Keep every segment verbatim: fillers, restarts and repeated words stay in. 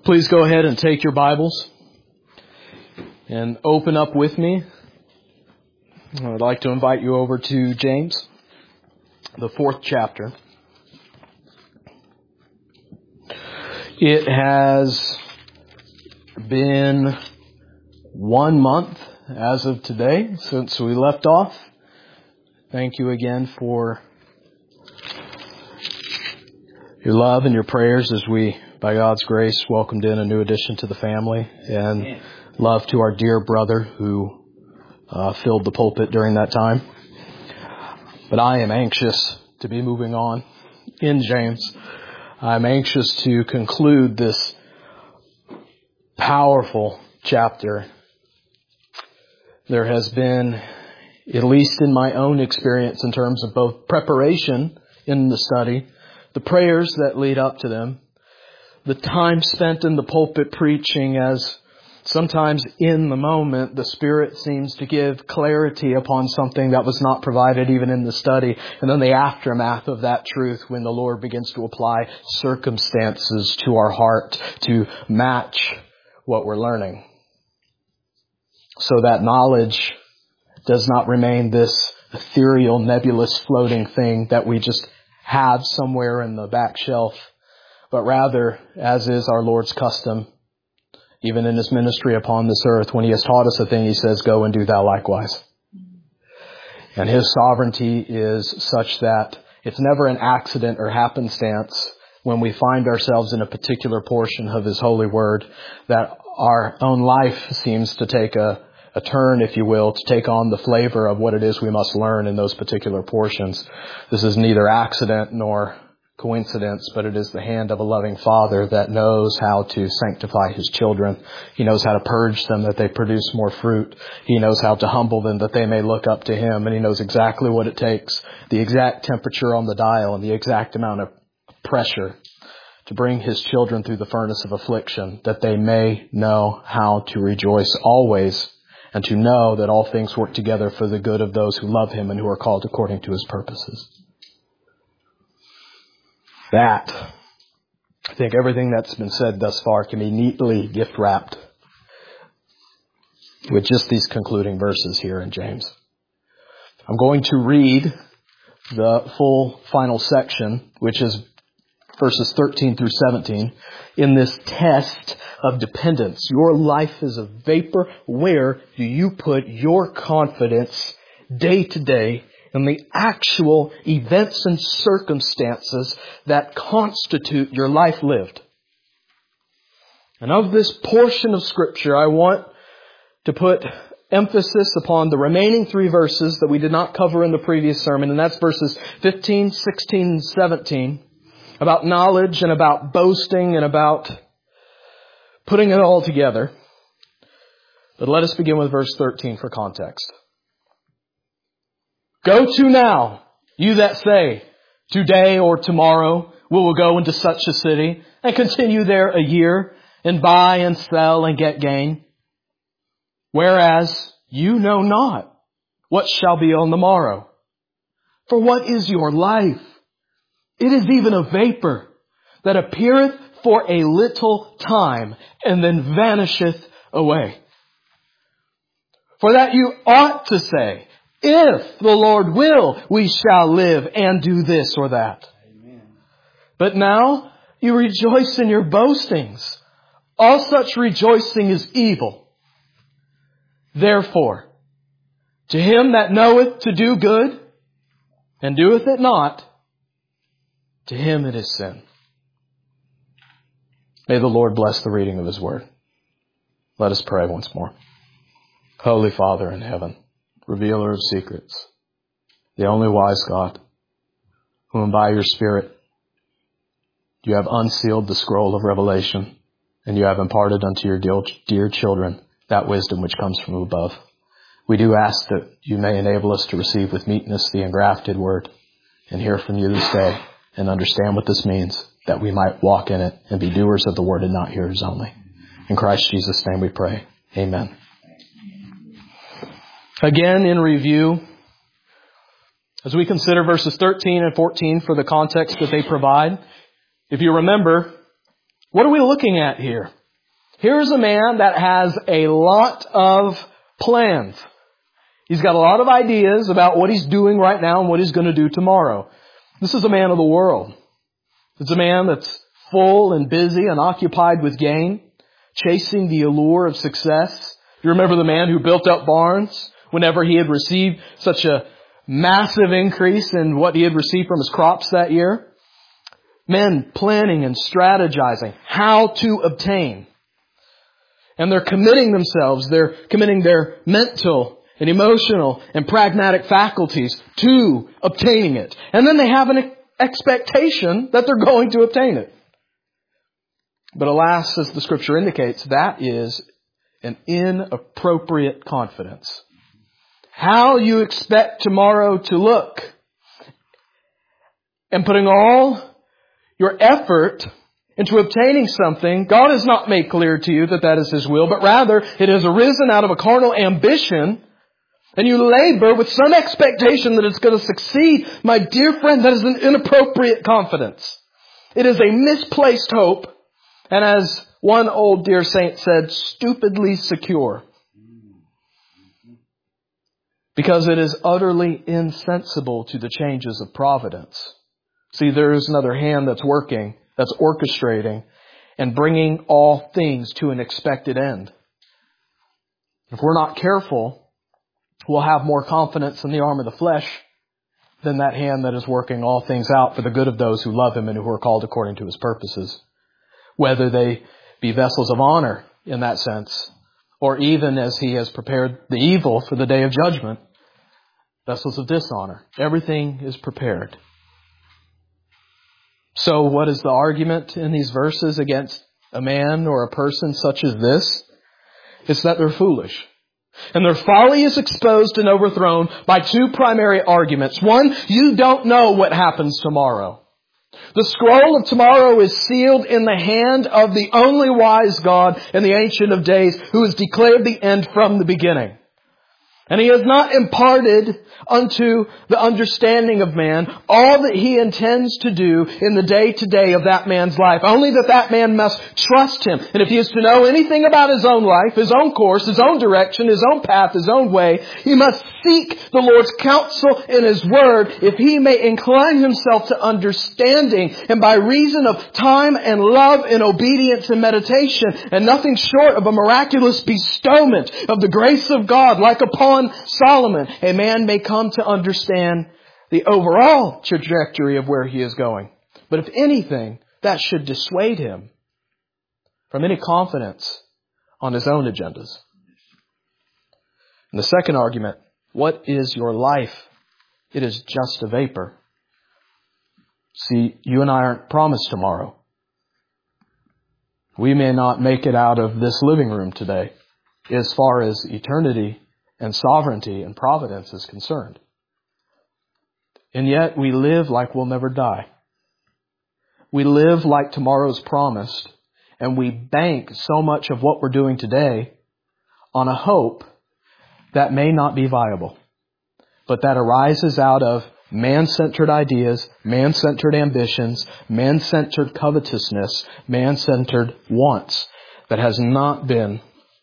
Please go ahead and take your Bibles and open up with me. I would like to invite you over to James, the fourth chapter. It has been one month as of today since we left off. Thank you again for your love and your prayers as we, by God's grace, welcomed in a new addition to the family, and love to our dear brother who uh, filled the pulpit during that time. But I am anxious to be moving on in James. I'm anxious to conclude this powerful chapter. There has been, at least in my own experience in terms of both preparation in the study, the prayers that lead up to them, the time spent in the pulpit preaching, as sometimes in the moment the Spirit seems to give clarity upon something that was not provided even in the study. And then the aftermath of that truth when the Lord begins to apply circumstances to our heart to match what we're learning. So that knowledge does not remain this ethereal, nebulous, floating thing that we just have somewhere in the back shelf, but rather, as is our Lord's custom, even in His ministry upon this earth, when He has taught us a thing, He says, go and do thou likewise. And His sovereignty is such that it's never an accident or happenstance when we find ourselves in a particular portion of His holy word that our own life seems to take a, a turn, if you will, to take on the flavor of what it is we must learn in those particular portions. This is neither accident nor coincidence, but it is the hand of a loving Father that knows how to sanctify His children. He knows how to purge them that they produce more fruit. He knows how to humble them that they may look up to Him. And He knows exactly what it takes, the exact temperature on the dial and the exact amount of pressure to bring His children through the furnace of affliction, that they may know how to rejoice always and to know that all things work together for the good of those who love Him and who are called according to His purposes. That, I think everything that's been said thus far can be neatly gift-wrapped with just these concluding verses here in James. I'm going to read the full final section, which is verses thirteen through seventeen, in this test of dependence. Your life is a vapor. Where do you put your confidence day to day in the actual events and circumstances that constitute your life lived? And of this portion of Scripture, I want to put emphasis upon the remaining three verses that we did not cover in the previous sermon, and that's verses fifteen, sixteen, and seventeen, about knowledge and about boasting and about putting it all together. But let us begin with verse thirteen for context. Go to now, you that say, today or tomorrow we will go into such a city and continue there a year and buy and sell and get gain. Whereas you know not what shall be on the morrow. For what is your life? It is even a vapor that appeareth for a little time and then vanisheth away. For that you ought to say, if the Lord will, we shall live and do this or that. Amen. But now you rejoice in your boastings. All such rejoicing is evil. Therefore, to him that knoweth to do good and doeth it not, to him it is sin. May the Lord bless the reading of His word. Let us pray once more. Holy Father in heaven, revealer of secrets, the only wise God, whom by your Spirit you have unsealed the scroll of revelation, and you have imparted unto your dear, dear children that wisdom which comes from above. We do ask that you may enable us to receive with meekness the engrafted word and hear from you this day and understand what this means, that we might walk in it and be doers of the word and not hearers only. In Christ Jesus' name we pray. Amen. Again, in review, as we consider verses thirteen and fourteen for the context that they provide, if you remember, What are we looking at here? Here's a man that has a lot of plans. He's got a lot of ideas about what he's doing right now and what he's going to do tomorrow. This is a man of the world. It's a man that's full and busy and occupied with gain, chasing the allure of success. You remember the man who built up barns whenever he had received such a massive increase in what he had received from his crops that year? Men planning and strategizing how to obtain. And they're committing themselves, they're committing their mental and emotional and pragmatic faculties to obtaining it. And then they have an expectation that they're going to obtain it. But alas, as the Scripture indicates, that is an inappropriate confidence. How you expect tomorrow to look, and putting all your effort into obtaining something, God has not made clear to you that that is His will, but rather it has arisen out of a carnal ambition, and you labor with some expectation that it's going to succeed. My dear friend, that is an inappropriate confidence. It is a misplaced hope, and as one old dear saint said, stupidly secure. Because it is utterly insensible to the changes of providence. See, there is another hand that's working, that's orchestrating, and bringing all things to an expected end. If we're not careful, we'll have more confidence in the arm of the flesh than that hand that is working all things out for the good of those who love Him and who are called according to His purposes. Whether they be vessels of honor in that sense, or even as He has prepared the evil for the day of judgment, vessels of dishonor. Everything is prepared. So what is the argument in these verses against a man or a person such as this? It's that they're foolish. And their folly is exposed and overthrown by two primary arguments. One, you don't know what happens tomorrow. The scroll of tomorrow is sealed in the hand of the only wise God and the Ancient of Days, who has declared the end from the beginning. And He has not imparted unto the understanding of man all that He intends to do in the day-to-day of that man's life. Only that that man must trust Him. And if he is to know anything about his own life, his own course, his own direction, his own path, his own way, he must seek the Lord's counsel in His Word, if he may incline himself to understanding, and by reason of time and love and obedience and meditation, and nothing short of a miraculous bestowment of the grace of God, like upon Solomon, a man may come to understand the overall trajectory of where he is going. But if anything, that should dissuade him from any confidence on his own agendas. And the second argument, what is your life? It is just a vapor. See, you and I aren't promised tomorrow. We may not make it out of this living room today as far as eternity and sovereignty and providence is concerned. And yet we live like we'll never die. We live like tomorrow's promised, and we bank so much of what we're doing today on a hope that may not be viable, but that arises out of man-centered ideas, man-centered ambitions, man-centered covetousness, man-centered wants that has not been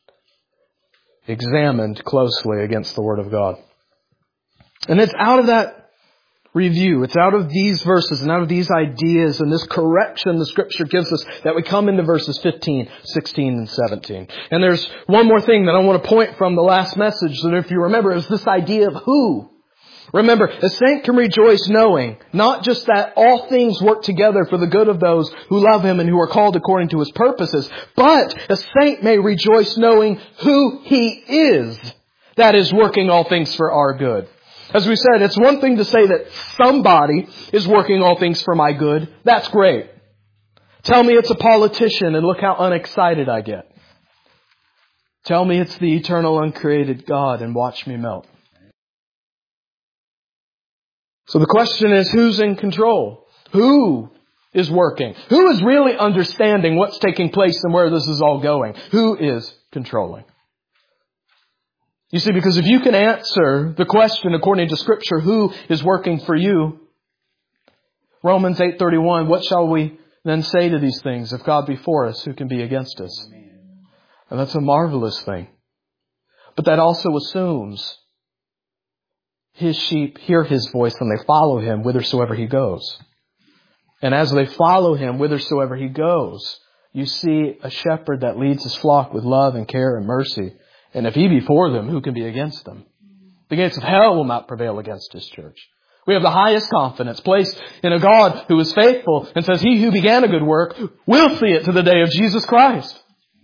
examined closely against the Word of God. And it's out of that review, it's out of these verses and out of these ideas and this correction the Scripture gives us that we come into verses fifteen, sixteen, and seventeen. And there's one more thing that I want to point from the last message that, if you remember, is this idea of who. Remember, a saint can rejoice knowing not just that all things work together for the good of those who love Him and who are called according to His purposes, but a saint may rejoice knowing who He is that is working all things for our good. As we said, it's one thing to say that somebody is working all things for my good. That's great. Tell me it's a politician and look how unexcited I get. Tell me it's the eternal uncreated God and watch me melt. So the question is, who's in control? Who is working? Who is really understanding what's taking place and where this is all going? Who is controlling? You see, because if you can answer the question according to Scripture, who is working for you? Romans eight thirty-one, what shall we then say to these things, if God be for us, who can be against us? And that's a marvelous thing. But that also assumes His sheep hear His voice and they follow Him whithersoever He goes. And as they follow Him whithersoever He goes, you see a shepherd that leads His flock with love and care and mercy. And if He be for them, who can be against them? The gates of hell will not prevail against His church. We have the highest confidence placed in a God who is faithful and says, He who began a good work will see it to the day of Jesus Christ.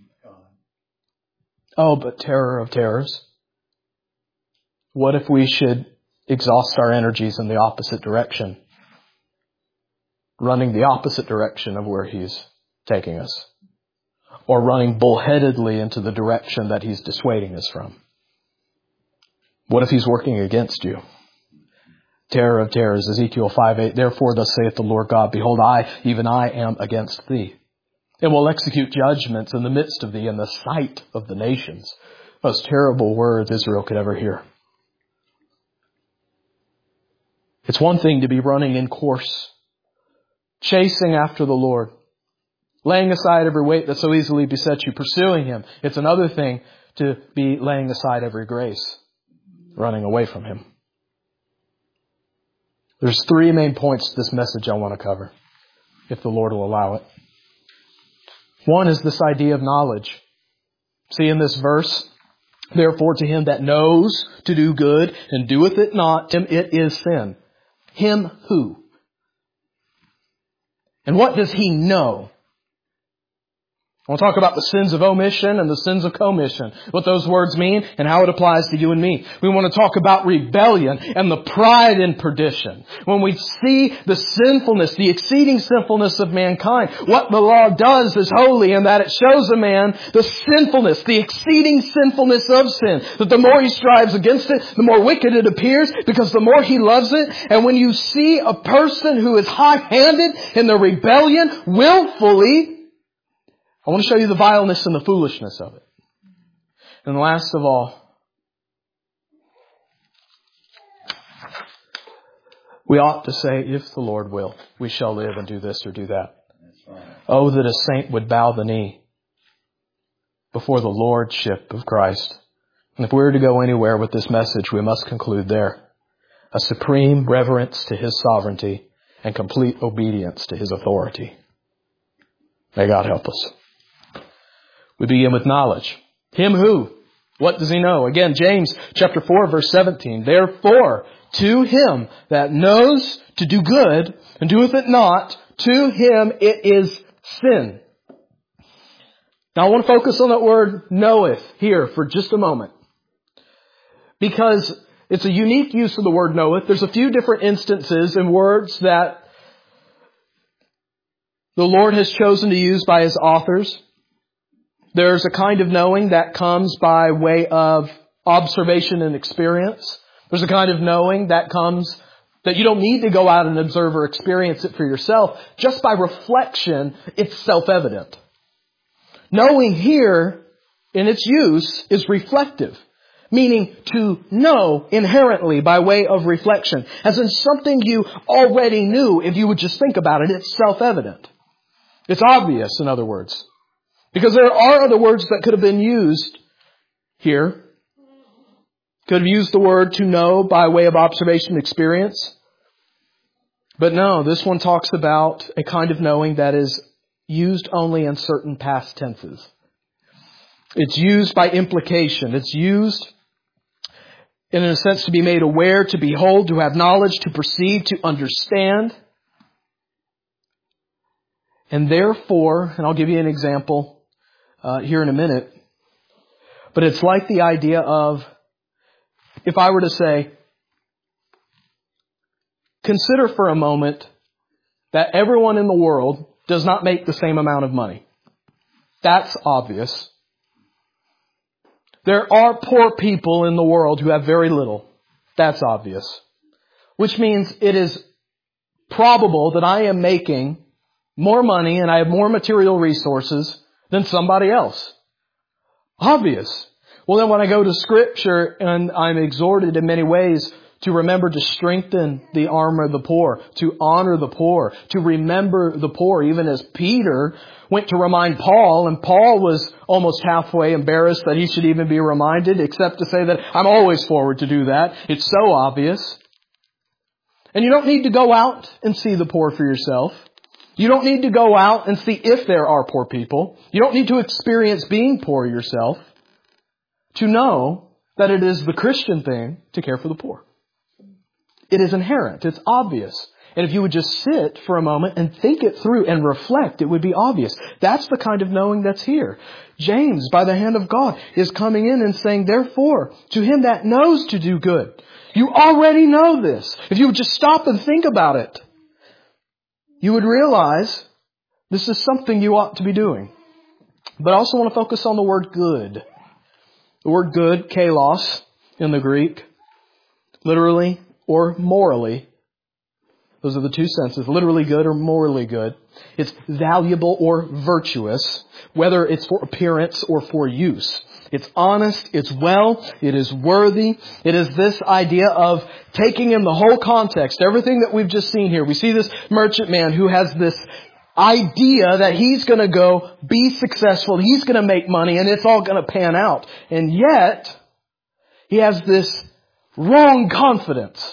Oh, but terror of terrors. What if we should exhaust our energies in the opposite direction? Running the opposite direction of where He's taking us. Or running bullheadedly into the direction that He's dissuading us from. What if He's working against you? Terror of terrors, Ezekiel five eight, therefore thus saith the Lord God, behold, I, even I, am against thee, and will execute judgments in the midst of thee in the sight of the nations. Most terrible words Israel could ever hear. It's one thing to be running in course, chasing after the Lord, laying aside every weight that so easily besets you, pursuing Him. It's another thing to be laying aside every grace, running away from Him. There's three main points to this message I want to cover, if the Lord will allow it. One is this idea of knowledge. See in this verse, therefore to him that knows to do good and doeth it not, him it is sin. Him who? And what does he know? I want to talk about the sins of omission and the sins of commission, what those words mean and how it applies to you and me. We want to talk about rebellion and the pride in perdition. When we see the sinfulness, the exceeding sinfulness of mankind, what the law does is holy in that it shows a man the sinfulness, the exceeding sinfulness of sin. That the more he strives against it, the more wicked it appears because the more he loves it. And when you see a person who is high-handed in the rebellion willfully, I want to show you the vileness and the foolishness of it. And last of all, we ought to say, if the Lord will, we shall live and do this or do that. That's right. Oh, that a saint would bow the knee before the Lordship of Christ. And if we were to go anywhere with this message, we must conclude there. A supreme reverence to His sovereignty and complete obedience to His authority. May God help us. We begin with knowledge. Him who? What does he know? Again, James chapter four, verse seventeen. Therefore, to him that knows to do good and doeth it not, to him it is sin. Now I want to focus on that word knoweth here for just a moment. Because it's a unique use of the word knoweth. There's a few different instances in words that the Lord has chosen to use by His authors. There's a kind of knowing that comes by way of observation and experience. There's a kind of knowing that comes that you don't need to go out and observe or experience it for yourself. Just by reflection, it's self-evident. Knowing here, in its use, is reflective. Meaning to know inherently by way of reflection. As in something you already knew if you would just think about it. It's self-evident. It's obvious, in other words. Because there are other words that could have been used here. Could have used the word to know by way of observation and experience. But no, this one talks about a kind of knowing that is used only in certain past tenses. It's used by implication. It's used in a sense to be made aware, to behold, to have knowledge, to perceive, to understand. And therefore, and I'll give you an example uh, here in a minute, but it's like the idea of, if I were to say, consider for a moment that everyone in the world does not make the same amount of money. That's obvious. There are poor people in the world who have very little. That's obvious. Which means it is probable that I am making more money and I have more material resources than somebody else. Obvious. Well, then when I go to Scripture and I'm exhorted in many ways to remember to strengthen the arm of the poor, to honor the poor, to remember the poor, even as Peter went to remind Paul, and Paul was almost halfway embarrassed that he should even be reminded, except to say that I'm always forward to do that. It's so obvious. And you don't need to go out and see the poor for yourself. You don't need to go out and see if there are poor people. You don't need to experience being poor yourself to know that it is the Christian thing to care for the poor. It is inherent. It's obvious. And if you would just sit for a moment and think it through and reflect, it would be obvious. That's the kind of knowing that's here. James, by the hand of God, is coming in and saying, therefore, to him that knows to do good. You already know this. If you would just stop and think about it, you would realize this is something you ought to be doing. But I also want to focus on the word good. The word good, kalos, in the Greek, literally or morally. Those are the two senses, literally good or morally good. It's valuable or virtuous, whether it's for appearance or for use. It's honest, it's well, it is worthy. It is this idea of taking in the whole context, everything that we've just seen here. We see this merchant man who has this idea that he's going to go be successful, he's going to make money, and it's all going to pan out. And yet, he has this wrong confidence.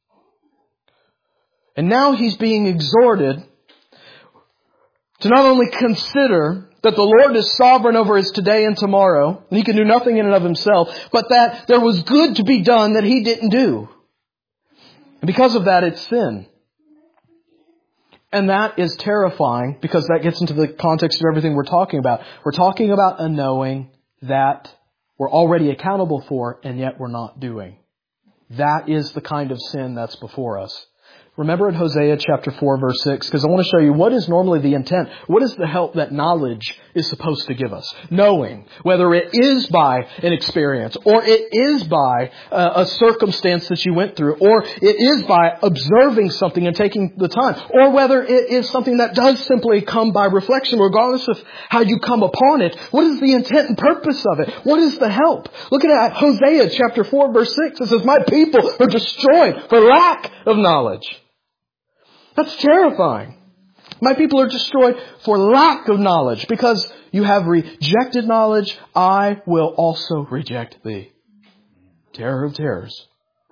And now he's being exhorted to not only consider that the Lord is sovereign over his today and tomorrow, and he can do nothing in and of himself, but that there was good to be done that he didn't do. And because of that, it's sin. And that is terrifying because that gets into the context of everything we're talking about. We're talking about a knowing that we're already accountable for and yet we're not doing. That is the kind of sin that's before us. Remember in Hosea chapter four verse six, because I want to show you what is normally the intent. What is the help that knowledge is supposed to give us? Knowing, whether it is by an experience, or it is by a, a circumstance that you went through, or it is by observing something and taking the time, or whether it is something that does simply come by reflection, regardless of how you come upon it. What is the intent and purpose of it? What is the help? Look at Hosea chapter four verse six. It says, my people are destroyed for lack of knowledge. That's terrifying. My people are destroyed for lack of knowledge. Because you have rejected knowledge, I will also reject thee. Terror of terrors.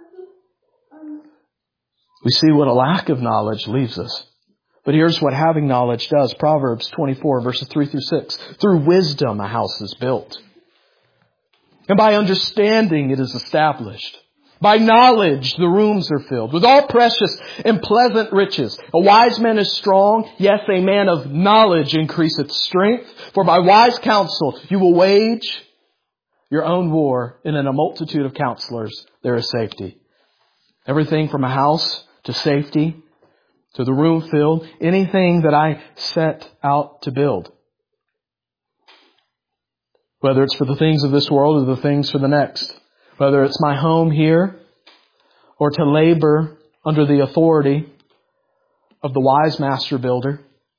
We see what a lack of knowledge leaves us. But here's what having knowledge does. Proverbs twenty-four verses three through six. Through wisdom a house is built, and by understanding it is established. By knowledge the rooms are filled with all precious and pleasant riches. A wise man is strong. Yes, a man of knowledge increaseth strength. For by wise counsel you will wage your own war, and in a multitude of counselors there is safety. Everything from a house to safety to the room filled. Anything that I set out to build. Whether it's for the things of this world or the things for the next. Whether it's my home here or to labor under the authority of the wise master builder,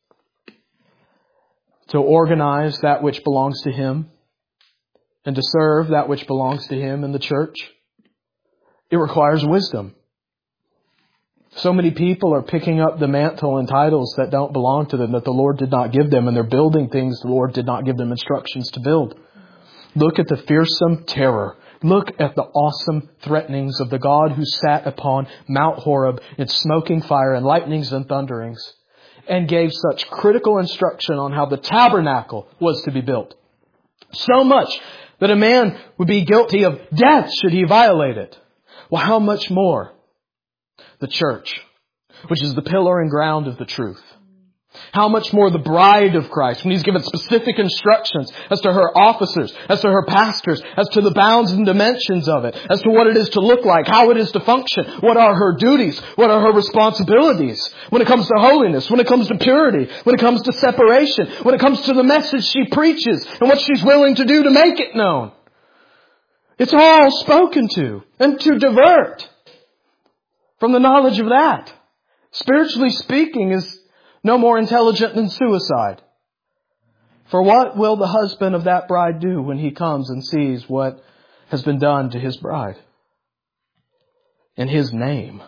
to organize that which belongs to him and to serve that which belongs to him in the church, it requires wisdom. So many people are picking up the mantle and titles that don't belong to them, that the Lord did not give them, and they're building things the Lord did not give them instructions to build. Look at the fearsome terror. Look at the awesome threatenings of the God who sat upon Mount Horeb in smoking fire and lightnings and thunderings and gave such critical instruction on how the tabernacle was to be built. So much that a man would be guilty of death should he violate it. Well, how much more the church, which is the pillar and ground of the truth. How much more the bride of Christ, when He's given specific instructions as to her officers, as to her pastors, as to the bounds and dimensions of it, as to what it is to look like, how it is to function, what are her duties, what are her responsibilities, when it comes to holiness, when it comes to purity, when it comes to separation, when it comes to the message she preaches and what she's willing to do to make it known. It's all spoken to, and to divert from the knowledge of that, spiritually speaking, is no more intelligent than suicide. For what will the husband of that bride do when he comes and sees what has been done to his bride? in His name.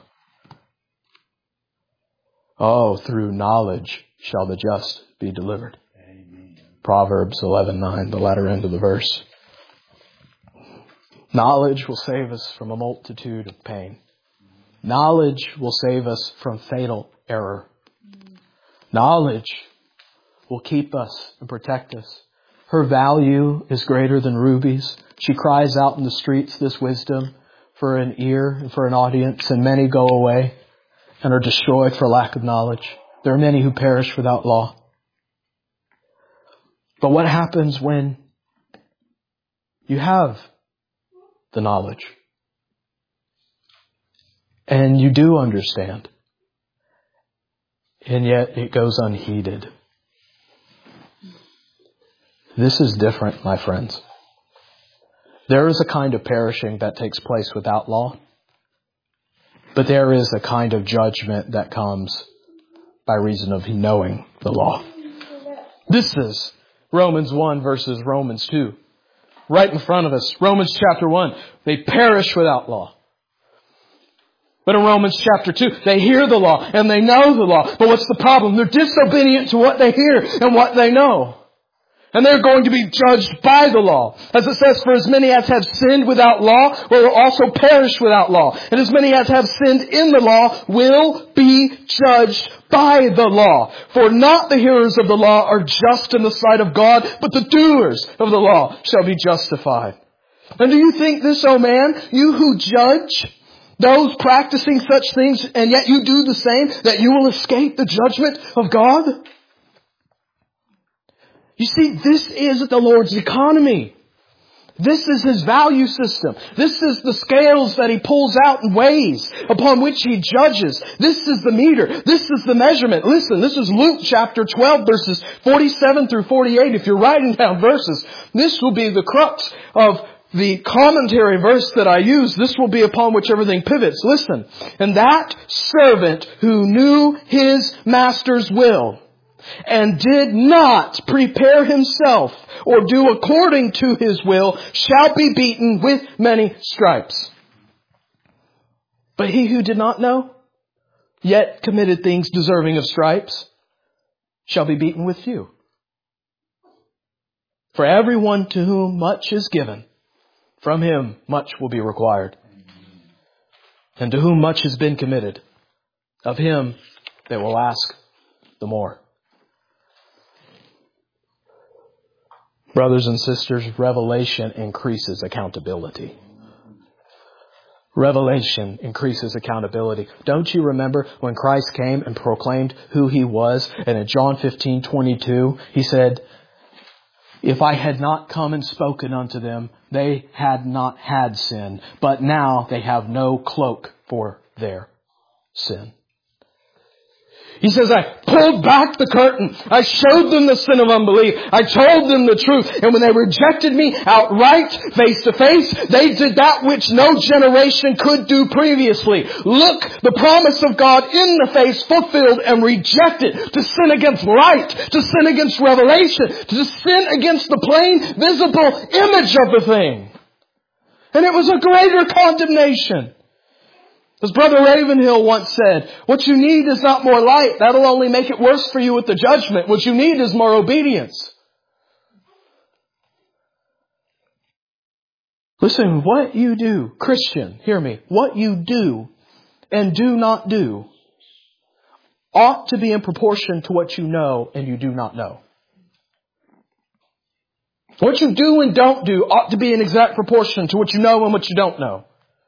Oh, through knowledge shall the just be delivered. Amen. Proverbs eleven nine, the latter end of the verse. Knowledge will save us from a multitude of pain. Knowledge will save us from fatal error. Knowledge will keep us and protect us. Her value is greater than rubies. She cries out in the streets this wisdom for an ear and for an audience, and many go away and are destroyed for lack of knowledge. There are many who perish without law. But what happens when you have the knowledge and you do understand, and yet it goes unheeded? This is different, my friends. There is a kind of perishing that takes place without law, but there is a kind of judgment that comes by reason of knowing the law. This is Romans one versus Romans two. Right in front of us, Romans chapter one, they perish without law. But in Romans chapter two, they hear the law and they know the law. But what's the problem? They're disobedient to what they hear and what they know. And they're going to be judged by the law. As it says, for as many as have sinned without law will also perish without law. And as many as have sinned in the law will be judged by the law. For not the hearers of the law are just in the sight of God, but the doers of the law shall be justified. And do you think this, O man, you who judge those practicing such things, and yet you do the same, that you will escape the judgment of God? You see, this is the Lord's economy. This is His value system. This is the scales that He pulls out and weighs, upon which He judges. This is the meter. This is the measurement. Listen, this is Luke chapter twelve, verses forty-seven through forty-eight. If you're writing down verses, this will be the crux of the commentary verse that I use. This will be upon which everything pivots. Listen. And that servant who knew his master's will and did not prepare himself or do according to his will shall be beaten with many stripes. But he who did not know, yet committed things deserving of stripes, shall be beaten with few. For everyone to whom much is given, from him much will be required. And to whom much has been committed, of him they will ask the more. Brothers and sisters, revelation increases accountability. Revelation increases accountability. Don't you remember when Christ came and proclaimed who He was? And in John fifteen twenty-two, He said, if I had not come and spoken unto them, they had not had sin. But now they have no cloak for their sin. He says, I pulled back the curtain. I showed them the sin of unbelief. I told them the truth. And when they rejected me outright, face to face, they did that which no generation could do previously. Look, the promise of God in the face fulfilled and rejected. To sin against light, to sin against revelation, to sin against the plain, visible image of the thing. And it was a greater condemnation. As Brother Ravenhill once said, what you need is not more light. That'll only make it worse for you with the judgment. What you need is more obedience. Listen, what you do, Christian, hear me, what you do and do not do ought to be in proportion to what you know and you do not know. What you do and don't do ought to be in exact proportion to what you know and what you don't know.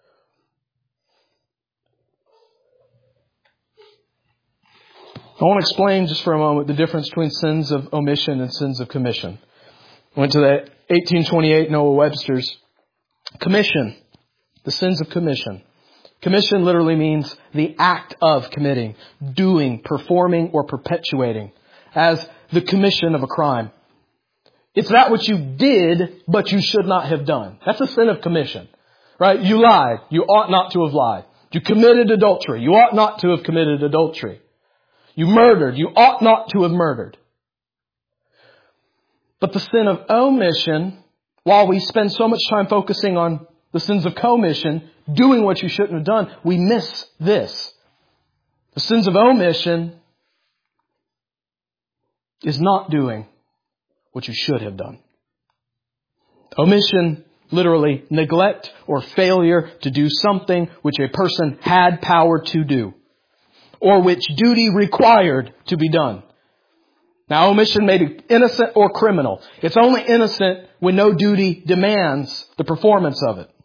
I want to explain just for a moment the difference between sins of omission and sins of commission. I went to the eighteen twenty-eight Noah Webster's. Commission. The sins of commission. Commission literally means the act of committing, doing, performing, or perpetuating. As the commission of a crime. It's that which you did, but you should not have done. That's a sin of commission. Right? You lied. You ought not to have lied. You committed adultery. You ought not to have committed adultery. You murdered. You ought not to have murdered. But the sin of omission, while we spend so much time focusing on the sins of commission, doing what you shouldn't have done, we miss this. The sins of omission is not doing what you should have done. Omission, literally, neglect or failure to do something which a person had power to do, or which duty required to be done. Now, omission may be innocent or criminal. It's only innocent when no duty demands the performance of it.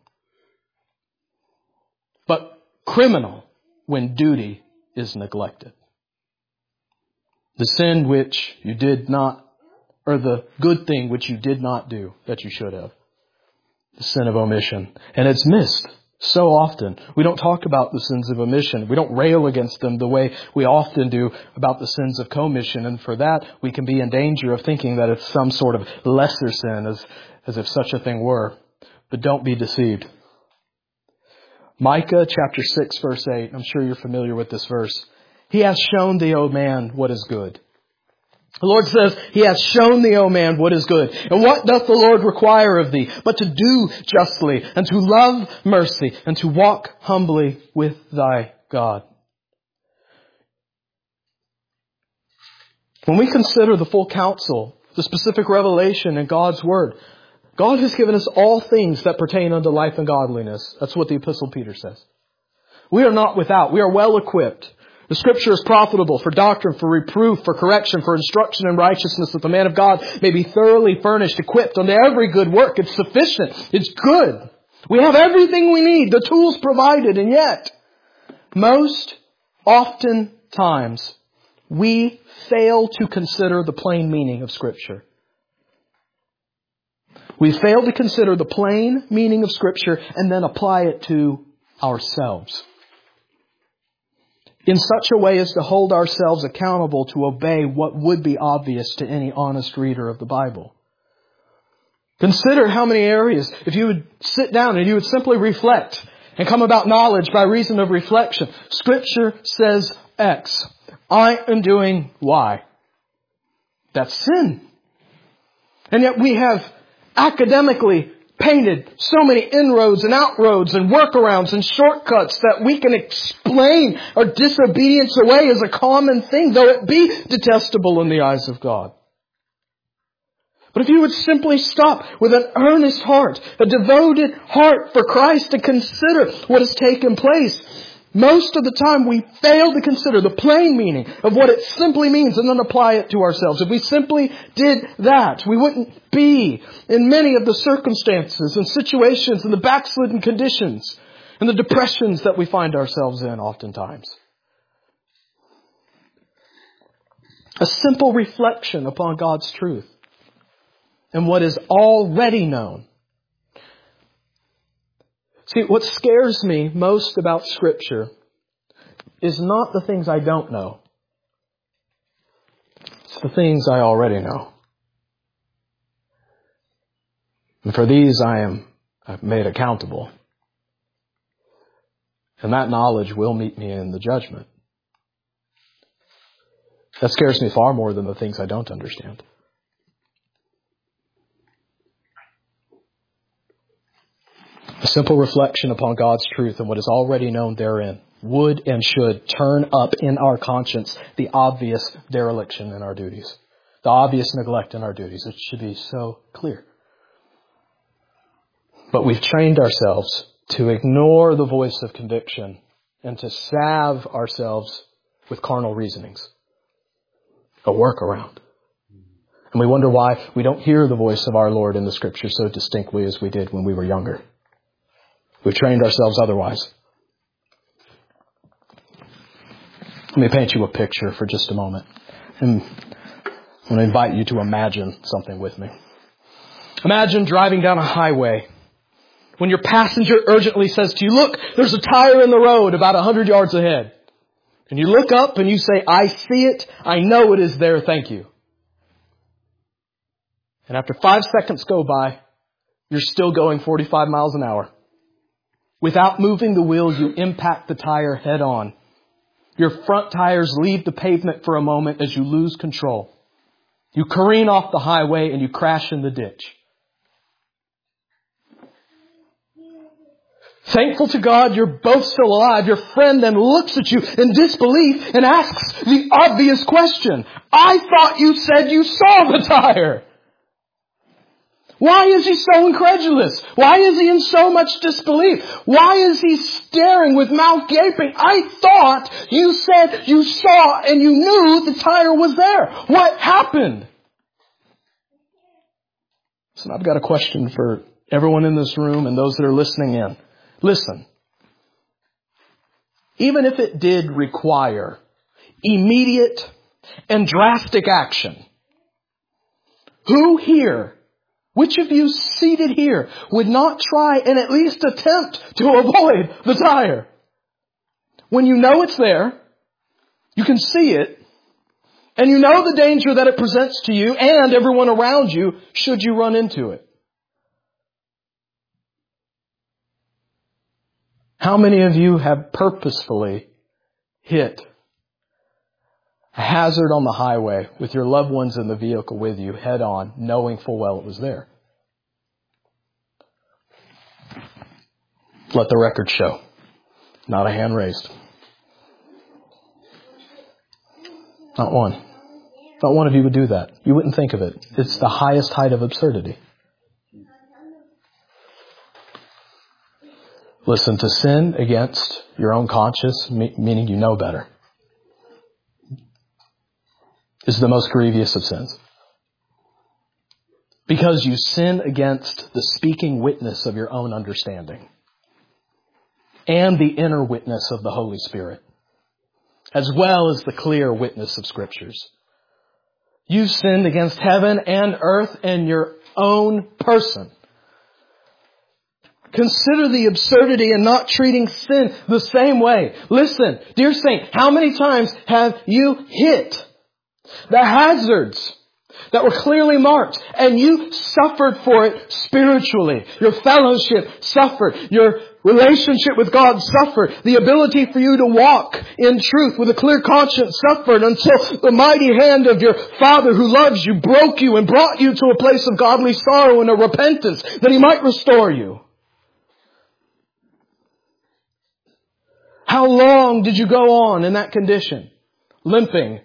But criminal when duty is neglected. The sin which you did not, or the good thing which you did not do that you should have. The sin of omission. And it's missed so often. We don't talk about the sins of omission. We don't rail against them the way we often do about the sins of commission. And for that, we can be in danger of thinking that it's some sort of lesser sin, as, as if such a thing were. But don't be deceived. Micah chapter six, verse eight. I'm sure you're familiar with this verse. He has shown thee, O man, what is good. The Lord says, He has shown thee, O man, what is good. And what doth the Lord require of thee? But to do justly, and to love mercy, and to walk humbly with thy God. When we consider the full counsel, the specific revelation in God's Word, God has given us all things that pertain unto life and godliness. That's what the Epistle Peter says. We are not without. We are well equipped. The Scripture is profitable for doctrine, for reproof, for correction, for instruction in righteousness, that the man of God may be thoroughly furnished, equipped unto every good work. It's sufficient. It's good. We have everything we need, the tools provided, and yet, most often times, we fail to consider the plain meaning of Scripture. We fail to consider the plain meaning of Scripture and then apply it to ourselves, in such a way as to hold ourselves accountable to obey what would be obvious to any honest reader of the Bible. Consider how many areas, if you would sit down and you would simply reflect and come about knowledge by reason of reflection. Scripture says X. I am doing Y. That's sin. And yet we have academically painted so many inroads and outroads and workarounds and shortcuts that we can explain our disobedience away as a common thing, though it be detestable in the eyes of God. But if you would simply stop with an earnest heart, a devoted heart for Christ, to consider what has taken place, most of the time we fail to consider the plain meaning of what it simply means and then apply it to ourselves. If we simply did that, we wouldn't be in many of the circumstances and situations and the backslidden conditions and the depressions that we find ourselves in oftentimes. A simple reflection upon God's truth and what is already known. See, what scares me most about Scripture is not the things I don't know. It's the things I already know. And for these I am made accountable. And that knowledge will meet me in the judgment. That scares me far more than the things I don't understand. A simple reflection upon God's truth and what is already known therein would and should turn up in our conscience the obvious dereliction in our duties, the obvious neglect in our duties. It should be so clear. But we've trained ourselves to ignore the voice of conviction and to salve ourselves with carnal reasonings, a workaround. And we wonder why we don't hear the voice of our Lord in the Scripture so distinctly as we did when we were younger. We've trained ourselves otherwise. Let me paint you a picture for just a moment. And I'm going to invite you to imagine something with me. Imagine driving down a highway when your passenger urgently says to you, "Look, there's a tire in the road about one hundred yards ahead." And you look up and you say, "I see it. I know it is there. Thank you." And after five seconds go by, you're still going forty-five miles an hour. Without moving the wheel, you impact the tire head on. Your front tires leave the pavement for a moment as you lose control. You careen off the highway and you crash in the ditch. Thankful to God you're both still alive. Your friend then looks at you in disbelief and asks the obvious question. I thought you said you saw the tire. Why is he so incredulous? Why is he in so much disbelief? Why is he staring with mouth gaping? I thought you said you saw and you knew the tire was there. What happened? So I've got a question for everyone in this room and those that are listening in. Listen. Even if it did require immediate and drastic action, who here, which of you seated here would not try and at least attempt to avoid the tire? When you know it's there, you can see it, and you know the danger that it presents to you and everyone around you should you run into it. How many of you have purposefully hit a hazard on the highway with your loved ones in the vehicle with you head on, knowing full well it was there? Let the record show. Not a hand raised. Not one. Not one of you would do that. You wouldn't think of it. It's the highest height of absurdity. Listen, to sin against your own conscience, meaning you know better, is the most grievous of sins. Because you sin against the speaking witness of your own understanding and the inner witness of the Holy Spirit, as well as the clear witness of Scriptures. You've sinned against heaven and earth and your own person. Consider the absurdity in not treating sin the same way. Listen, dear saint, how many times have you hit the hazards that were clearly marked and you suffered for it spiritually? Your fellowship suffered. Your relationship with God suffered. The ability for you to walk in truth with a clear conscience suffered until the mighty hand of your Father who loves you broke you and brought you to a place of godly sorrow and a repentance that He might restore you. How long did you go on in that condition? Limping.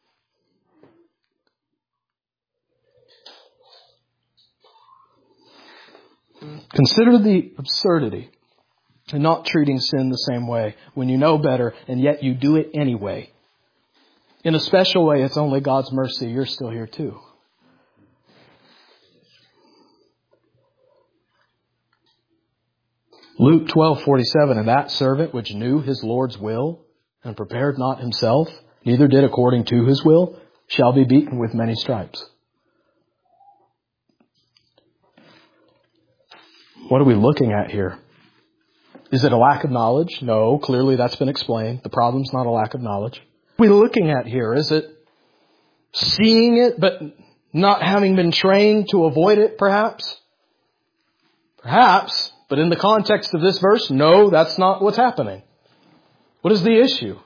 Consider the absurdity in not treating sin the same way when you know better and yet you do it anyway. In a special way, it's only God's mercy you're still here too. Luke twelve forty-seven, and that servant which knew his Lord's will and prepared not himself, neither did according to his will, shall be beaten with many stripes. What are we looking at here? Is it a lack of knowledge? No, clearly that's been explained. The problem's not a lack of knowledge. What are we looking at here? Is it seeing it but not having been trained to avoid it, perhaps? Perhaps. But in the context of this verse, no, that's not what's happening. What is the issue?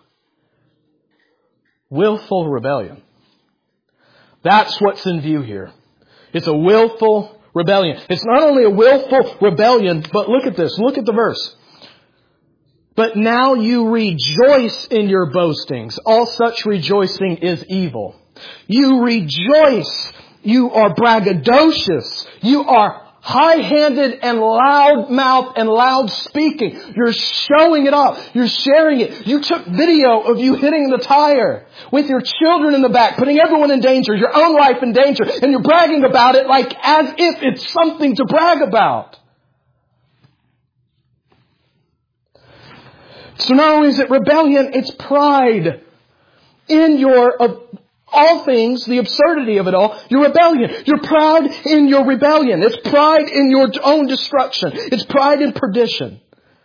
Willful rebellion. That's what's in view here. It's a willful rebellion. It's not only a willful rebellion, but look at this. Look at the verse. But now you rejoice in your boastings. All such rejoicing is evil. You rejoice. You are braggadocious. You are high-handed and loud-mouthed and loud-speaking. You're showing it off. You're sharing it. You took video of you hitting the tire with your children in the back, putting everyone in danger, your own life in danger, and you're bragging about it like as if it's something to brag about. So not only is it rebellion, it's pride in your uh, all things, the absurdity of it all, your rebellion. You're proud in your rebellion. It's pride in your own destruction. It's pride in perdition.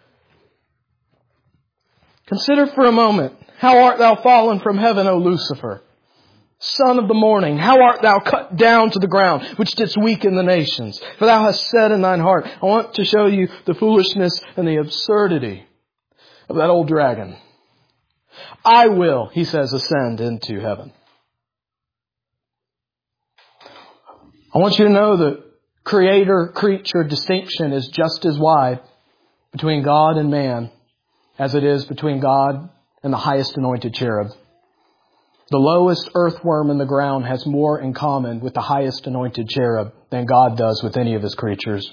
Consider for a moment, how art thou fallen from heaven, O Lucifer, son of the morning? How art thou cut down to the ground, which didst weaken the nations? For thou hast said in thine heart, I want to show you the foolishness and the absurdity of that old dragon. I will, he says, ascend into heaven. I want you to know the creator-creature distinction is just as wide between God and man as it is between God and the highest anointed cherub. The lowest earthworm in the ground has more in common with the highest anointed cherub than God does with any of His creatures.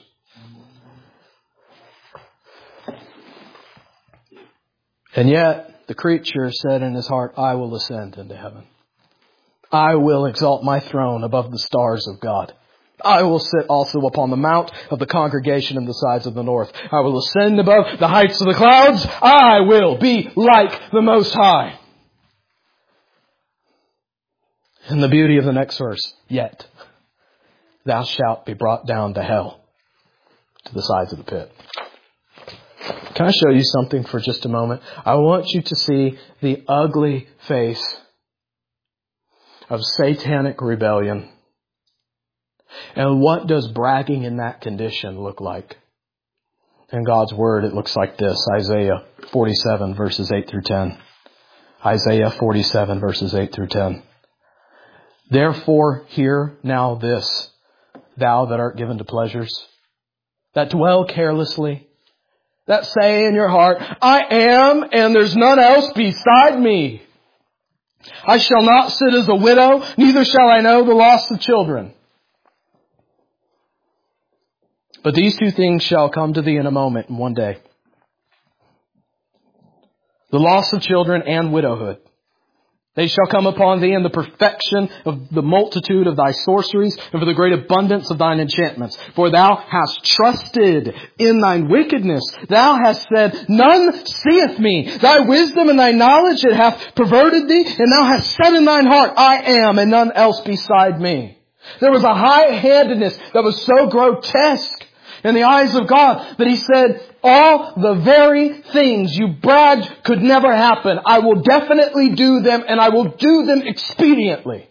And yet, the creature said in his heart, I will ascend into heaven. I will exalt my throne above the stars of God. I will sit also upon the mount of the congregation in the sides of the north. I will ascend above the heights of the clouds. I will be like the Most High. And the beauty of the next verse, yet thou shalt be brought down to hell, to the sides of the pit. Can I show you something for just a moment? I want you to see the ugly face of satanic rebellion. And what does bragging in that condition look like? In God's Word, it looks like this. Isaiah forty-seven, verses eight through ten. Isaiah forty-seven, verses eight through ten. Therefore, hear now this, thou that art given to pleasures, that dwell carelessly, that say in your heart, I am, and there's none else beside me. I shall not sit as a widow, neither shall I know the loss of children. But these two things shall come to thee in a moment, in one day. The loss of children and widowhood. They shall come upon thee in the perfection of the multitude of thy sorceries and for the great abundance of thine enchantments. For thou hast trusted in thine wickedness. Thou hast said, none seeth me. Thy wisdom and thy knowledge it hath perverted thee. And thou hast said in thine heart, I am, and none else beside me. There was a high-handedness that was so grotesque in the eyes of God that He said, all the very things you bragged could never happen, I will definitely do them, and I will do them expediently.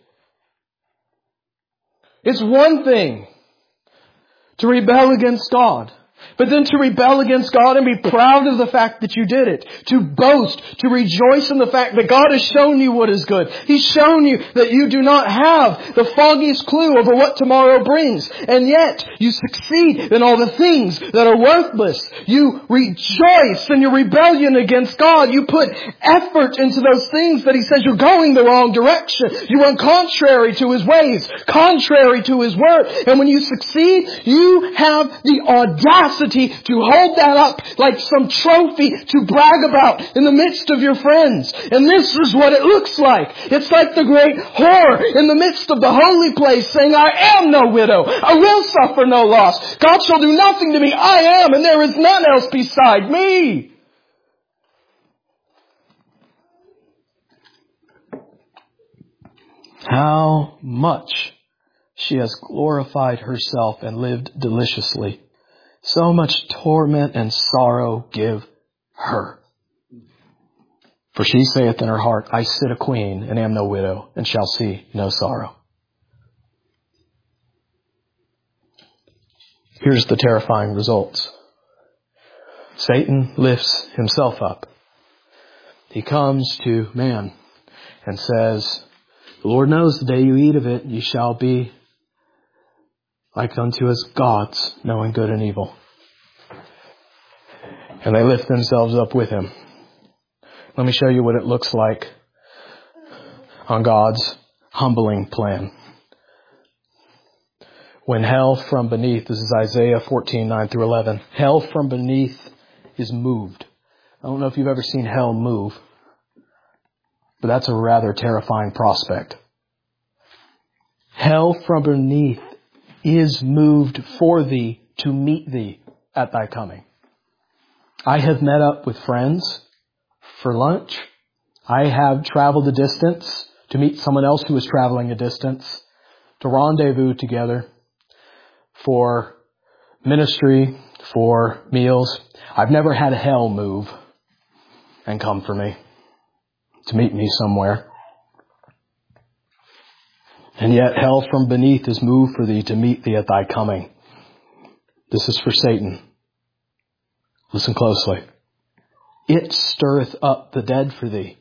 It's one thing to rebel against God, but then to rebel against God and be proud of the fact that you did it. To boast, to rejoice in the fact that God has shown you what is good. He's shown you that you do not have the foggiest clue over what tomorrow brings. And yet, you succeed in all the things that are worthless. You rejoice in your rebellion against God. You put effort into those things that He says you're going the wrong direction. You run contrary to His ways, contrary to His word. And when you succeed, you have the audacity to hold that up like some trophy to brag about in the midst of your friends. And this is what it looks like. It's like the great whore in the midst of the holy place saying, I am no widow. I will suffer no loss. God shall do nothing to me. I am, and there is none else beside me. How much she has glorified herself and lived deliciously. So much torment and sorrow give her. For she saith in her heart, I sit a queen and am no widow, and shall see no sorrow. Here's the terrifying results. Satan lifts himself up. He comes to man and says, the Lord knows the day you eat of it, you shall be like unto as gods, knowing good and evil. And they lift themselves up with him. Let me show you what it looks like on God's humbling plan. When hell from beneath, this is Isaiah fourteen, nine through eleven, hell from beneath is moved. I don't know if you've ever seen hell move, but that's a rather terrifying prospect. Hell from beneath is moved for thee to meet thee at thy coming. I have met up with friends for lunch. I have traveled a distance to meet someone else who is traveling a distance, to rendezvous together for ministry, for meals. I've never had hell move and come for me, to meet me somewhere. And yet hell from beneath is moved for thee to meet thee at thy coming. This is for Satan. Listen closely. It stirreth up the dead for thee.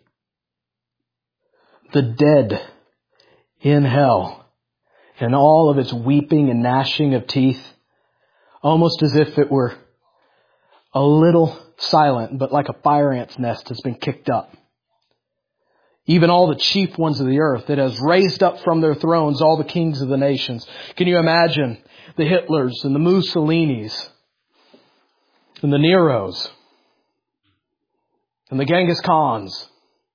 The dead in hell, and all of its weeping and gnashing of teeth, almost as if it were a little silent, but like a fire ant's nest has been kicked up. Even all the chief ones of the earth, it has raised up from their thrones all the kings of the nations. Can you imagine the Hitlers and the Mussolinis and the Neros and the Genghis Khans,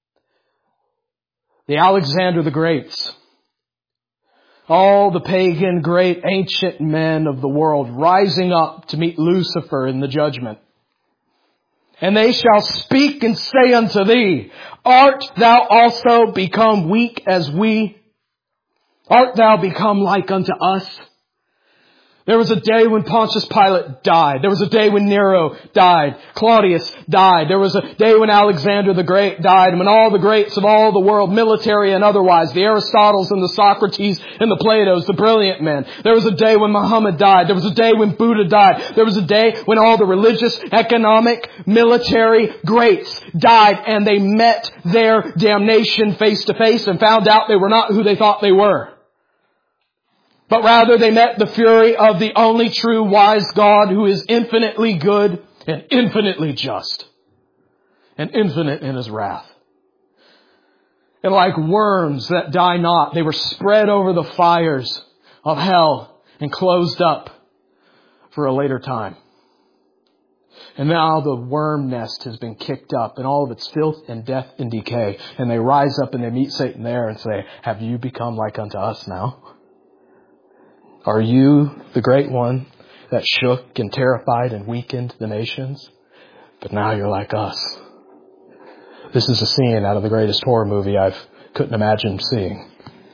the Alexander the Greats, all the pagan, great, ancient men of the world rising up to meet Lucifer in the judgment. And they shall speak and say unto thee, Art thou also become weak as we? Art thou become like unto us? There was a day when Pontius Pilate died. There was a day when Nero died. Claudius died. There was a day when Alexander the Great died. And when all the greats of all the world, military and otherwise, the Aristotles and the Socrates and the Platos, the brilliant men. There was a day when Muhammad died. There was a day when Buddha died. There was a day when all the religious, economic, military greats died. And they met their damnation face to face and found out they were not who they thought they were. But rather they met the fury of the only true wise God who is infinitely good and infinitely just and infinite in His wrath. And like worms that die not, they were spread over the fires of hell and closed up for a later time. And now the worm nest has been kicked up and all of its filth and death and decay. And they rise up and they meet Satan there and say, Have you become like unto us now? Are you the great one that shook and terrified and weakened the nations? But now you're like us. This is a scene out of the greatest horror movie I couldn't imagine seeing.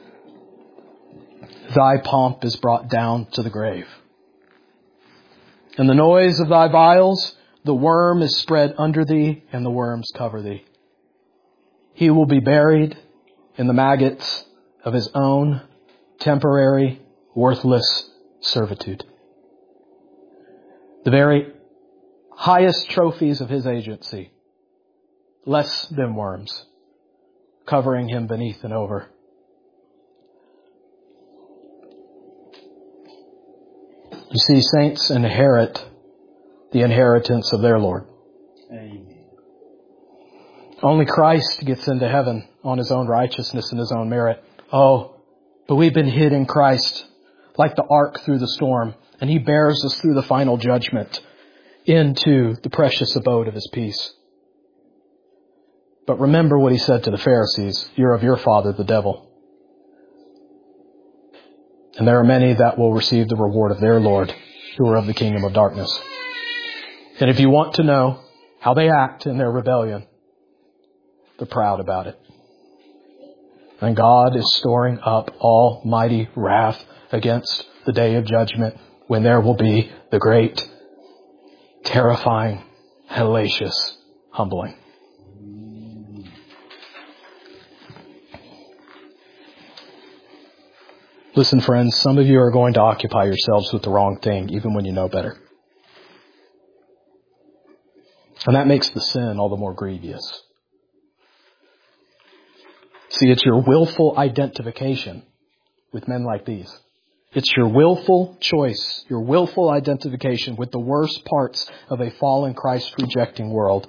Thy pomp is brought down to the grave. And the noise of thy vials, the worm is spread under thee, and the worms cover thee. He will be buried in the maggots of his own temporary worthless servitude. The very highest trophies of his agency, less than worms, covering him beneath and over. You see, saints inherit the inheritance of their Lord. Amen. Only Christ gets into heaven on His own righteousness and His own merit. Oh, but we've been hid in Christ like the ark through the storm, and He bears us through the final judgment into the precious abode of His peace. But remember what He said to the Pharisees, You're of your father, the devil. And there are many that will receive the reward of their Lord, who are of the kingdom of darkness. And if you want to know how they act in their rebellion, they're proud about it. And God is storing up almighty wrath against the day of judgment when there will be the great, terrifying, hellacious humbling. Listen, friends, some of you are going to occupy yourselves with the wrong thing, even when you know better. And that makes the sin all the more grievous. See, it's your willful identification with men like these. It's your willful choice, your willful identification with the worst parts of a fallen Christ-rejecting world.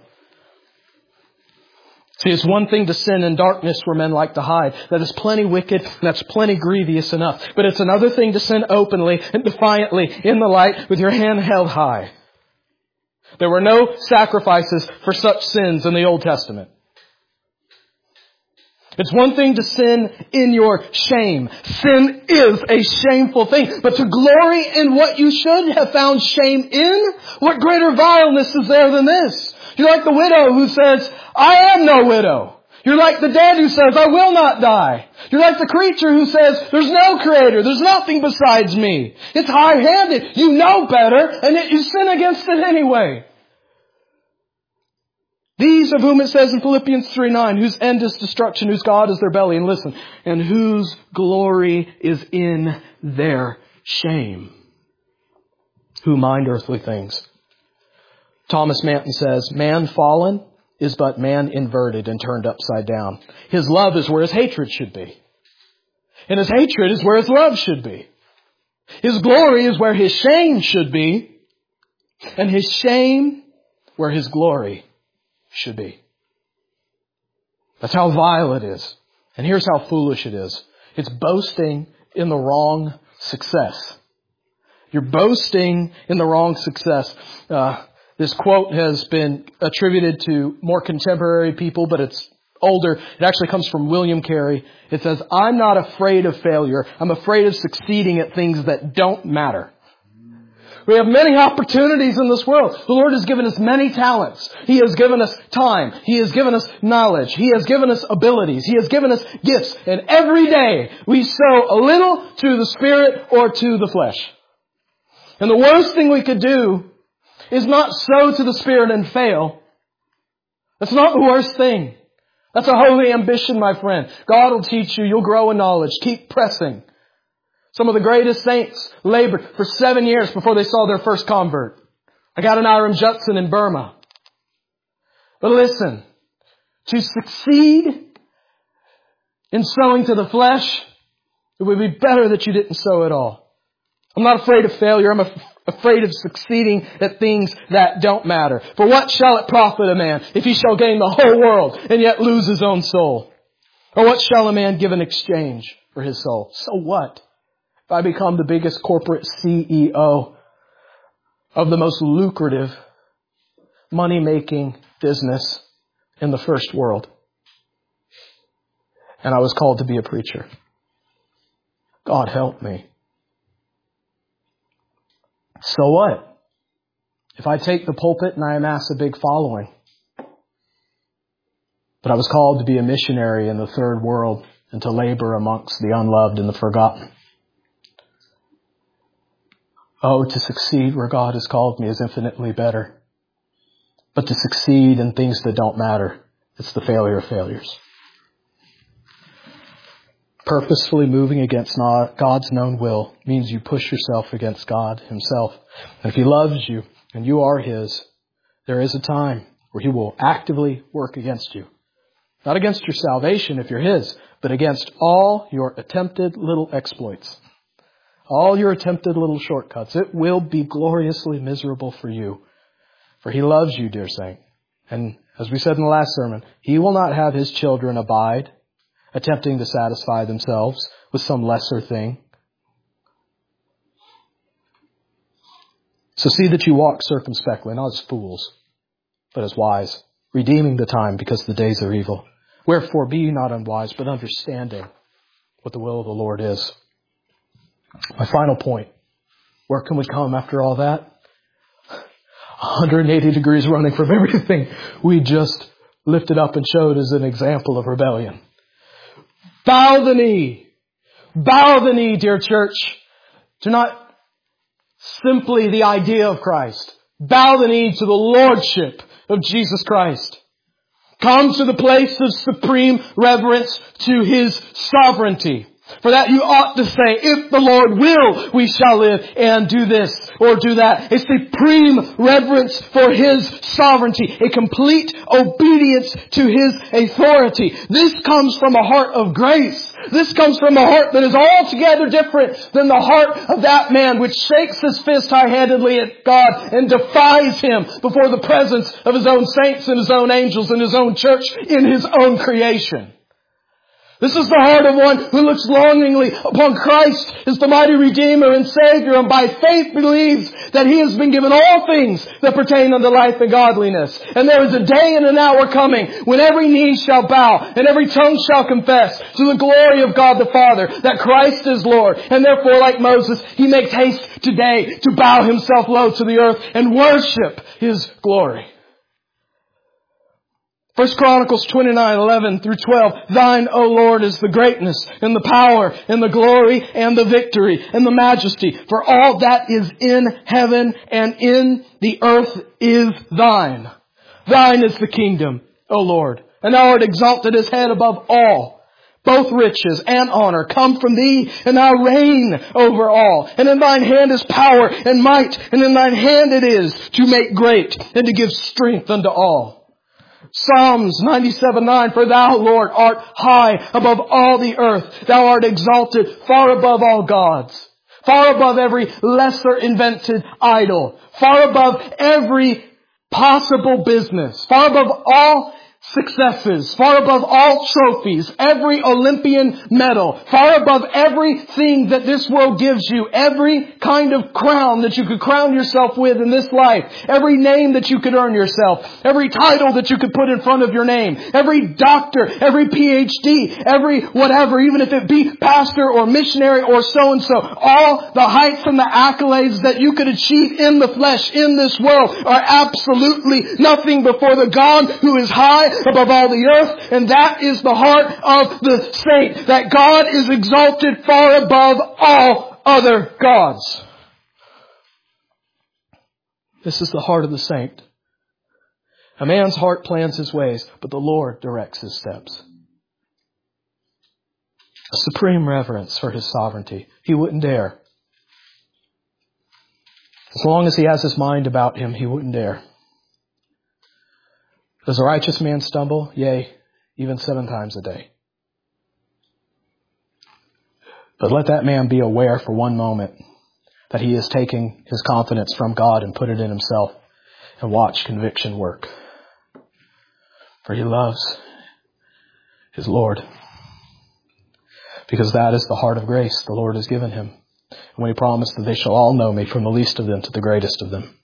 See, it's one thing to sin in darkness where men like to hide. That is plenty wicked, and that's plenty grievous enough. But it's another thing to sin openly and defiantly in the light with your hand held high. There were no sacrifices for such sins in the Old Testament. It's one thing to sin in your shame. Sin is a shameful thing. But to glory in what you should have found shame in? What greater vileness is there than this? You're like the widow who says, I am no widow. You're like the dead who says, I will not die. You're like the creature who says, there's no creator. There's nothing besides me. It's high-handed. You know better, and yet you sin against it anyway. These of whom it says in Philippians three nine, whose end is destruction, whose God is their belly. And listen, and whose glory is in their shame. Who mind earthly things. Thomas Manton says, man fallen is but man inverted and turned upside down. His love is where his hatred should be. And his hatred is where his love should be. His glory is where his shame should be. And his shame where His glory should be. That's how vile it is. And here's how foolish it is. It's boasting in the wrong success. You're boasting in the wrong success. Uh, this quote has been attributed to more contemporary people, but it's older. It actually comes from William Carey. It says, "I'm not afraid of failure. I'm afraid of succeeding at things that don't matter." We have many opportunities in this world. The Lord has given us many talents. He has given us time. He has given us knowledge. He has given us abilities. He has given us gifts. And every day we sow a little to the Spirit or to the flesh. And the worst thing we could do is not sow to the Spirit and fail. That's not the worst thing. That's a holy ambition, my friend. God will teach you. You'll grow in knowledge. Keep pressing. Some of the greatest saints labored for seven years before they saw their first convert. I got an Adoniram Judson in Burma. But listen, to succeed in sowing to the flesh, it would be better that you didn't sow at all. I'm not afraid of failure. I'm af- afraid of succeeding at things that don't matter. For what shall it profit a man if he shall gain the whole world and yet lose his own soul? Or what shall a man give in exchange for his soul? So what? If I become the biggest corporate C E O of the most lucrative money-making business in the first world, and I was called to be a preacher, God help me. So what? If I take the pulpit and I amass a big following, but I was called to be a missionary in the third world and to labor amongst the unloved and the forgotten. Oh, to succeed where God has called me is infinitely better. But to succeed in things that don't matter, it's the failure of failures. Purposefully moving against God's known will means you push yourself against God Himself. And if He loves you and you are His, there is a time where He will actively work against you. Not against your salvation if you're His, but against all your attempted little exploits. All your attempted little shortcuts. It will be gloriously miserable for you. For He loves you, dear saint. And as we said in the last sermon, He will not have His children abide, attempting to satisfy themselves with some lesser thing. So see that you walk circumspectly, not as fools, but as wise, redeeming the time because the days are evil. Wherefore be ye not unwise, but understanding what the will of the Lord is. My final point. Where can we come after all that? one hundred eighty degrees running from everything we just lifted up and showed as an example of rebellion. Bow the knee. Bow the knee, dear church, to not simply the idea of Christ. Bow the knee to the lordship of Jesus Christ. Come to the place of supreme reverence to His sovereignty. For that you ought to say, if the Lord will, we shall live and do this or do that. A supreme reverence for His sovereignty. A complete obedience to His authority. This comes from a heart of grace. This comes from a heart that is altogether different than the heart of that man which shakes his fist high-handedly at God and defies Him before the presence of his own saints and his own angels and his own church in his own creation. This is the heart of one who looks longingly upon Christ as the mighty Redeemer and Savior, and by faith believes that He has been given all things that pertain unto life and godliness. And there is a day and an hour coming when every knee shall bow and every tongue shall confess to the glory of God the Father that Christ is Lord. And therefore, like Moses, he makes haste today to bow himself low to the earth and worship His glory. First Chronicles twenty-nine, eleven through twelve. Thine, O Lord, is the greatness and the power and the glory and the victory and the majesty. For all that is in heaven and in the earth is Thine. Thine is the kingdom, O Lord. And Thou art exalted as head above all. Both riches and honor come from Thee, and Thou reign over all. And in Thine hand is power and might, and in Thine hand it is to make great and to give strength unto all. Psalms ninety-seven, nine. For Thou, Lord, art high above all the earth. Thou art exalted far above all gods. Far above every lesser invented idol. Far above every possible business, far above all successes, far above all trophies, every Olympian medal, far above everything that this world gives you, every kind of crown that you could crown yourself with in this life, every name that you could earn yourself, every title that you could put in front of your name, every doctor, every P H D, every whatever, even if it be pastor or missionary or so-and-so, all the heights and the accolades that you could achieve in the flesh, in this world, are absolutely nothing before the God who is high above all the earth, and that is the heart of the saint, that God is exalted far above all other gods. This is the heart of the saint. A man's heart plans his ways, but the Lord directs his steps. A supreme reverence for His sovereignty. He wouldn't dare. As long as he has his mind about him, he wouldn't dare. Does a righteous man stumble? Yea, even seven times a day. But let that man be aware for one moment that he is taking his confidence from God and put it in himself, and watch conviction work. For he loves his Lord. Because that is the heart of grace the Lord has given him. And when He promised that they shall all know me, from the least of them to the greatest of them.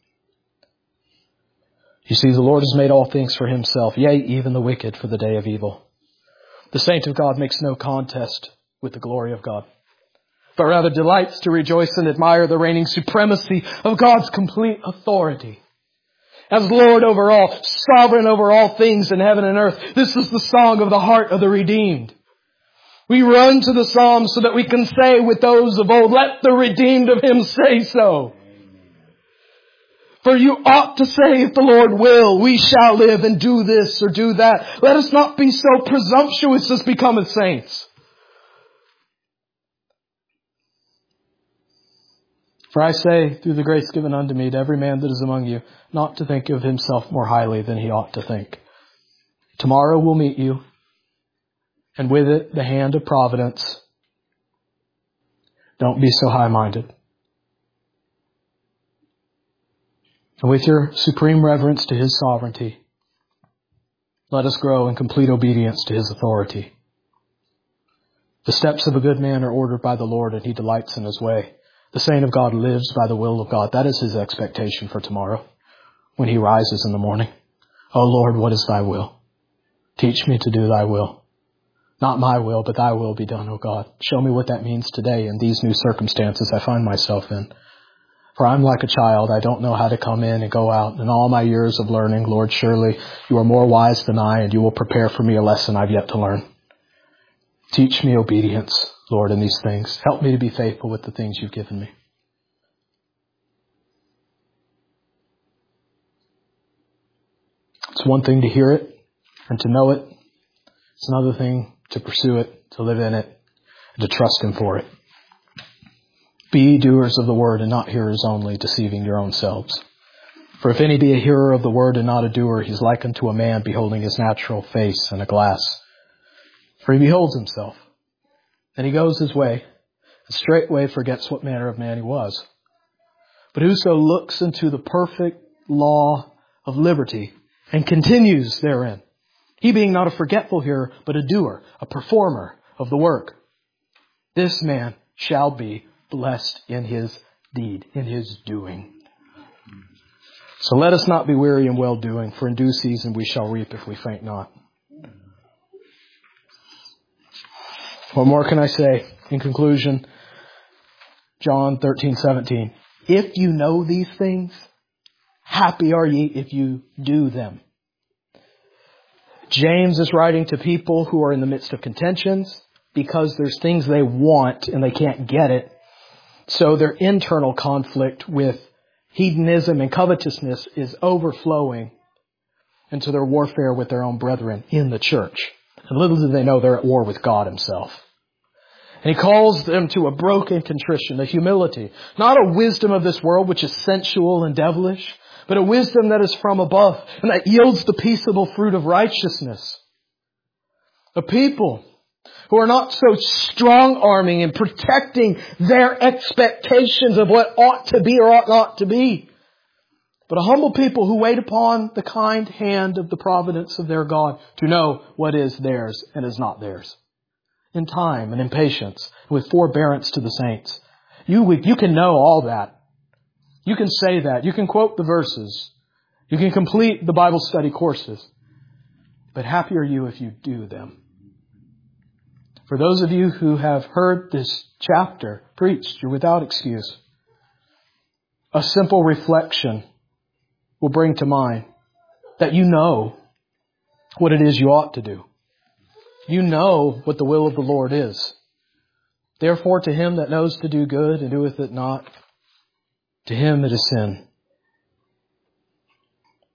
You see, the Lord has made all things for Himself, yea, even the wicked for the day of evil. The saint of God makes no contest with the glory of God, but rather delights to rejoice and admire the reigning supremacy of God's complete authority. As Lord over all, sovereign over all things in heaven and earth, this is the song of the heart of the redeemed. We run to the Psalms so that we can say with those of old, let the redeemed of Him say so. For you ought to say, if the Lord will, we shall live and do this or do that. Let us not be so presumptuous as become as saints. For I say, through the grace given unto me, to every man that is among you, not to think of himself more highly than he ought to think. Tomorrow will meet you, and with it the hand of providence. Don't be so high-minded. And with your supreme reverence to His sovereignty, let us grow in complete obedience to His authority. The steps of a good man are ordered by the Lord, and he delights in his way. The saint of God lives by the will of God. That is his expectation for tomorrow, when he rises in the morning. O Lord, what is Thy will? Teach me to do Thy will. Not my will, but Thy will be done, O God. Show me what that means today in these new circumstances I find myself in. For I'm like a child. I don't know how to come in and go out. In all my years of learning, Lord, surely You are more wise than I, and You will prepare for me a lesson I've yet to learn. Teach me obedience, Lord, in these things. Help me to be faithful with the things You've given me. It's one thing to hear it and to know it. It's another thing to pursue it, to live in it, and to trust Him for it. Be doers of the word and not hearers only, deceiving your own selves. For if any be a hearer of the word and not a doer, he's like unto a man beholding his natural face in a glass. For he beholds himself, and he goes his way, and straightway forgets what manner of man he was. But whoso looks into the perfect law of liberty and continues therein, he being not a forgetful hearer, but a doer, a performer of the work, this man shall be blessed in his deed, in his doing. So let us not be weary in well-doing, for in due season we shall reap if we faint not. What more can I say? In conclusion, John thirteen seventeen. If you know these things, happy are ye if you do them. James is writing to people who are in the midst of contentions because there's things they want and they can't get it. So their internal conflict with hedonism and covetousness is overflowing into their warfare with their own brethren in the church. And little do they know they're at war with God Himself. And He calls them to a broken contrition, a humility, not a wisdom of this world which is sensual and devilish, but a wisdom that is from above and that yields the peaceable fruit of righteousness. A people who are not so strong-arming and protecting their expectations of what ought to be or ought not to be. but a humble people who wait upon the kind hand of the providence of their God to know what is theirs and is not theirs. In time and in patience, with forbearance to the saints. You, you can know all that. You can say that. You can quote the verses. You can complete the Bible study courses. But happy are you if you do them. For those of you who have heard this chapter preached, you're without excuse. A simple reflection will bring to mind that you know what it is you ought to do. You know what the will of the Lord is. Therefore, to him that knows to do good and doeth it not, to him it is sin.